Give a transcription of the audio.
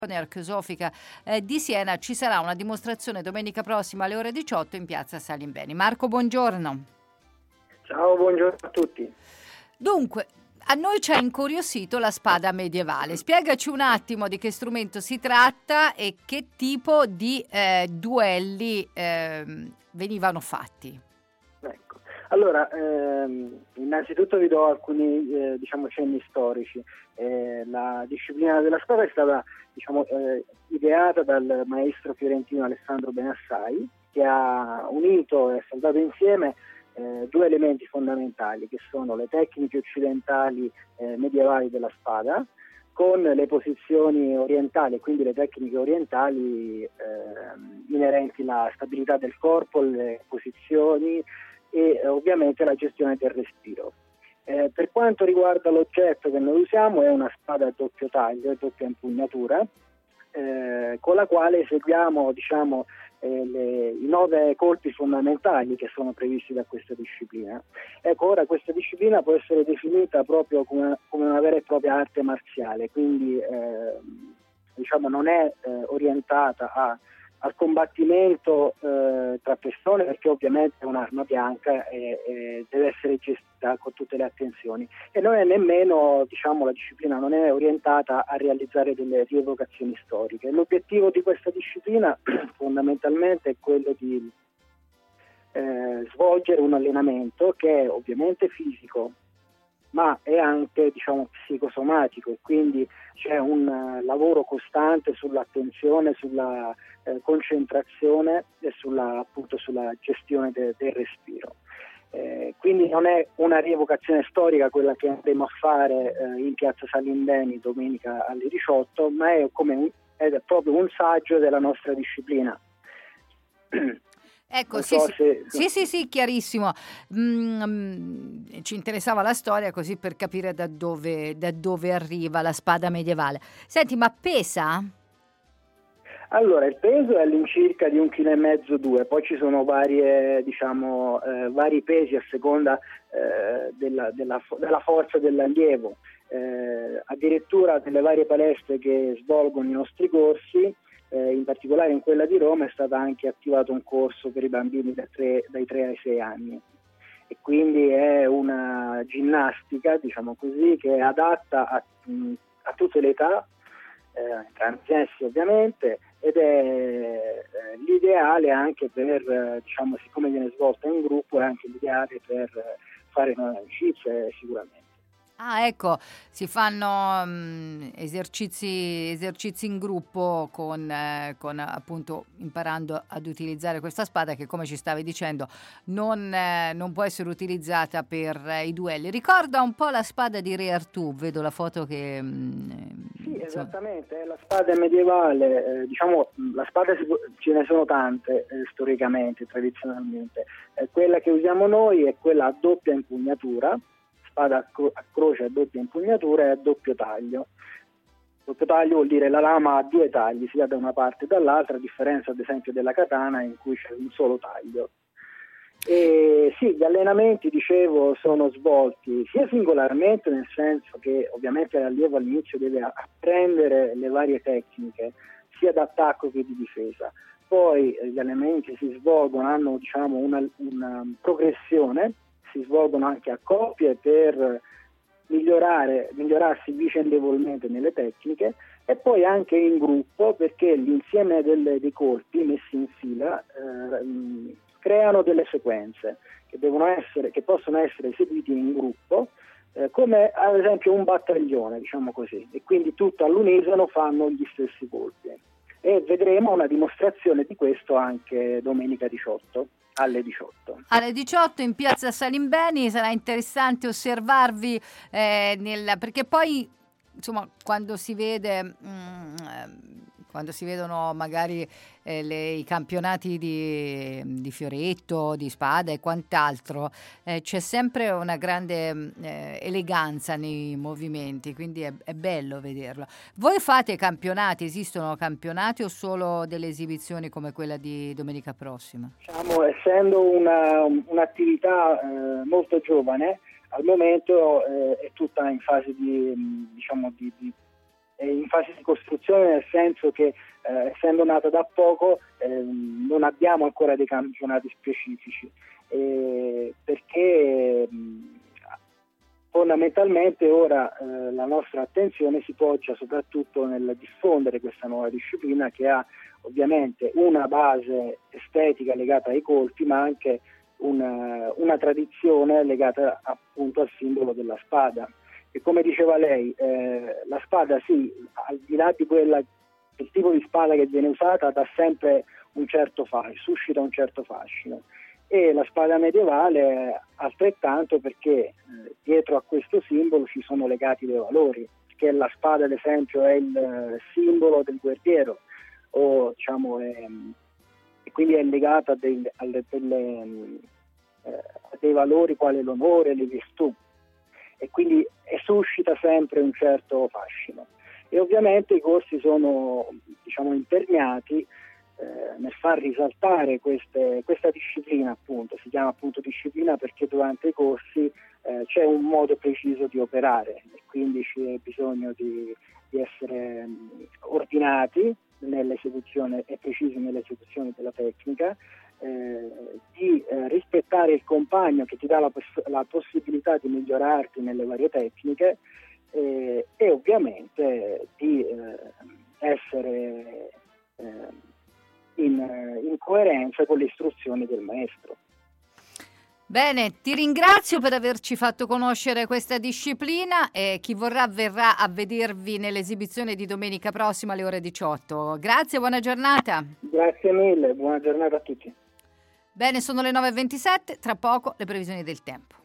Archeosofica di Siena ci sarà una dimostrazione domenica prossima alle ore 18 in piazza Salimbeni. Marco, buongiorno. Ciao, buongiorno a tutti. Dunque, a noi ci ha incuriosito la spada medievale. Spiegaci un attimo di che strumento si tratta e che tipo di duelli venivano fatti. Ecco. Allora, innanzitutto vi do alcuni cenni storici. La disciplina della spada è stata ideata dal maestro fiorentino Alessandro Benassai, che ha unito e saldato insieme due elementi fondamentali, che sono le tecniche occidentali medievali della spada con le posizioni orientali, e quindi le tecniche orientali inerenti alla stabilità del corpo, le posizioni e ovviamente la gestione del respiro. Per quanto riguarda l'oggetto che noi usiamo, è una spada a doppio taglio e doppia impugnatura, con la quale eseguiamo i 9 colpi fondamentali che sono previsti da questa disciplina. Ecco, ora questa disciplina può essere definita proprio come una vera e propria arte marziale, quindi non è orientata al combattimento tra persone, perché ovviamente è un'arma bianca e deve essere gestita con tutte le attenzioni, e non è nemmeno, la disciplina non è orientata a realizzare delle rievocazioni storiche. L'obiettivo di questa disciplina fondamentalmente è quello di svolgere un allenamento che è ovviamente fisico, ma è anche psicosomatico, e quindi c'è un lavoro costante sull'attenzione, sulla concentrazione e sulla gestione del respiro. Quindi non è una rievocazione storica quella che andremo a fare in piazza Salimbeni domenica alle 18, ma è proprio un saggio della nostra disciplina. Ecco, sì, chiarissimo. Ci interessava la storia, così per capire da dove arriva la spada medievale. Senti, ma pesa? Allora, il peso è all'incirca di 1,5 kg, 2. Poi ci sono vari pesi a seconda della forza dell'allievo. Addirittura delle varie palestre che svolgono i nostri corsi, in particolare in quella di Roma, è stato anche attivato un corso per i bambini dai 3 ai 6 anni. E quindi è una ginnastica, che è adatta a tutte le età, transessi ovviamente, ed è l'ideale anche per, siccome viene svolta in gruppo, è anche l'ideale per fare nuove amicizie sicuramente. Ah, ecco, si fanno esercizi in gruppo con appunto imparando ad utilizzare questa spada che, come ci stavi dicendo, non può essere utilizzata per i duelli. Ricorda un po' la spada di Re Artù, vedo la foto che... Sì, esattamente, è la spada medievale, la spada ce ne sono tante storicamente, tradizionalmente. Quella che usiamo noi è quella a doppia impugnatura, spada a croce a doppia impugnatura e a doppio taglio. Doppio taglio vuol dire la lama ha 2 tagli, sia da una parte che dall'altra, a differenza ad esempio della katana in cui c'è un solo taglio. E sì, gli allenamenti, dicevo, sono svolti sia singolarmente, nel senso che ovviamente l'allievo all'inizio deve apprendere le varie tecniche, sia d'attacco che di difesa. Poi gli allenamenti si svolgono, hanno una progressione, si svolgono anche a coppie per migliorarsi vicendevolmente nelle tecniche, e poi anche in gruppo, perché l'insieme dei colpi messi in fila creano delle sequenze che possono essere eseguiti in gruppo, come ad esempio un battaglione, e quindi tutto all'unisono fanno gli stessi colpi. E vedremo una dimostrazione di questo anche domenica 18. Alle 18. Alle 18 in piazza Salimbeni. Sarà interessante osservarvi perché poi quando si vedono magari i campionati di fioretto, di spada e quant'altro, c'è sempre una grande eleganza nei movimenti, quindi è bello vederlo. Voi fate campionati? Esistono campionati o solo delle esibizioni come quella di domenica prossima? Essendo un'attività molto giovane, al momento è tutta in fase di in fase di costruzione, nel senso che essendo nata da poco non abbiamo ancora dei campionati specifici, perché fondamentalmente ora la nostra attenzione si poggia soprattutto nel diffondere questa nuova disciplina, che ha ovviamente una base estetica legata ai colpi, ma anche una tradizione legata appunto al simbolo della spada. E come diceva lei, la spada, sì, al di là di del tipo di spada che viene usata, dà sempre un certo fascino, suscita un certo fascino. E la spada medievale altrettanto, perché dietro a questo simbolo ci sono legati dei valori, perché la spada ad esempio è il simbolo del guerriero, o diciamo e quindi è legata a dei valori quali l'onore, le virtù, e quindi suscita sempre un certo fascino. E ovviamente i corsi sono, diciamo, imperniati nel far risaltare questa disciplina, appunto. Si chiama appunto disciplina perché durante i corsi c'è un modo preciso di operare, e quindi c'è bisogno di essere ordinati nell'esecuzione e precisi nell'esecuzione della tecnica, di rispettare il compagno che ti dà la possibilità di migliorarti nelle varie tecniche, e ovviamente di essere in coerenza con le istruzioni del maestro. Bene, ti ringrazio per averci fatto conoscere questa disciplina, e chi vorrà verrà a vedervi nell'esibizione di domenica prossima alle ore 18. Grazie, buona giornata. Grazie mille, buona giornata a tutti. Bene, sono le 9:27, tra poco le previsioni del tempo.